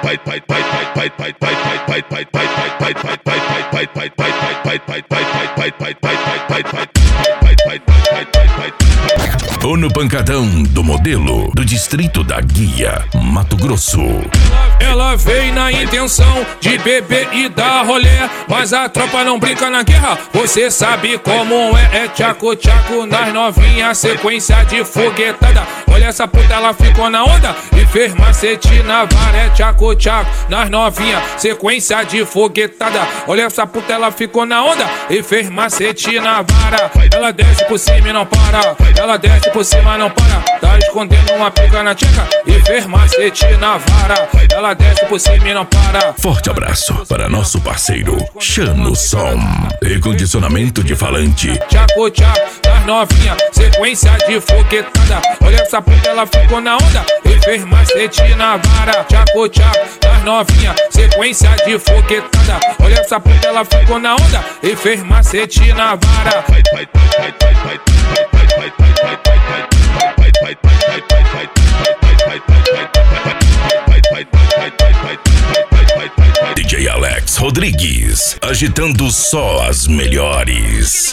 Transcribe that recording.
Tô no pancadão do modelo do distrito da Guia, Mato Grosso. Ela veio na intenção de beber e dar rolê, mas a tropa não brinca na guerra, você sabe como é. É tchaco-tchaco nas novinhas, sequência de foguetada. Olha essa puta, ela ficou na onda e fez macete na vara. É tchaco-tchaco nas novinhas, sequência de foguetada. Olha essa puta, ela ficou na onda e fez macete na vara. Ela desce por cima e não para, ela desce por cima e não para. Tá escondendo uma pica na tcheca e fez macete na vara. Ela desce por cima e não para. Forte abraço para nosso parceiro Chano Som, recondicionamento de falante. Tchaco-tchaco nas novinha, sequência de foguetada. Olha essa puta, ela ficou na onda e fez macete na vara. Tchaco-tchaco nas novinha, sequência de foguetada. Olha essa puta, ela ficou na onda e fez macete na vara. DJ Alex Rodrigues, agitando só as melhores.